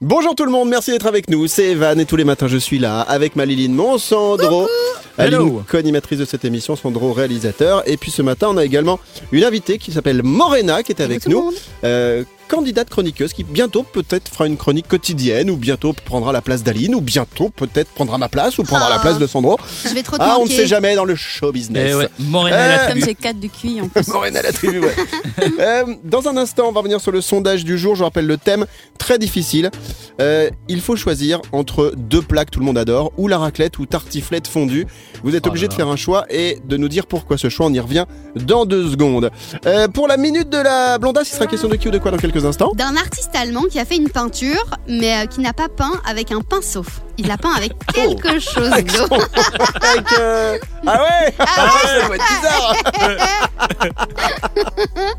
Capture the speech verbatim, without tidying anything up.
Bonjour tout le monde, merci d'être avec nous, c'est Evan et tous les matins je suis là avec ma Liline, mon Sandro, Aline, co-animatrice de cette émission, Sandro réalisateur, et puis ce matin on a également une invitée qui s'appelle Morena qui est avec nous, euh, candidate chroniqueuse qui bientôt peut-être fera une chronique quotidienne ou bientôt prendra la place d'Aline ou bientôt peut-être prendra ma place ou prendra ah, la place de Sandro. Je vais trop te Ah, manquer. on ne sait jamais dans le show business. Eh ouais, Morena Euh, la Comme tribu. j'ai quatre de Q I en plus. Morena la tribu, ouais. euh, dans un instant, on va revenir sur le sondage du jour. Je rappelle le thème, très difficile. Euh, il faut choisir entre deux plats que tout le monde adore, ou la raclette ou tartiflette fondue. Vous êtes Oh obligé là de faire un choix et de nous dire pourquoi ce choix. On y revient dans deux secondes. Euh, pour la minute de la blondasse, il sera question de qui ou de quoi dans quelques instants. D'un artiste allemand qui a fait une peinture, mais euh, qui n'a pas peint avec un pinceau. Il l'a peint avec quelque chose d'autre. Avec, euh, Ah ouais, ah ouais, ça doit être bizarre.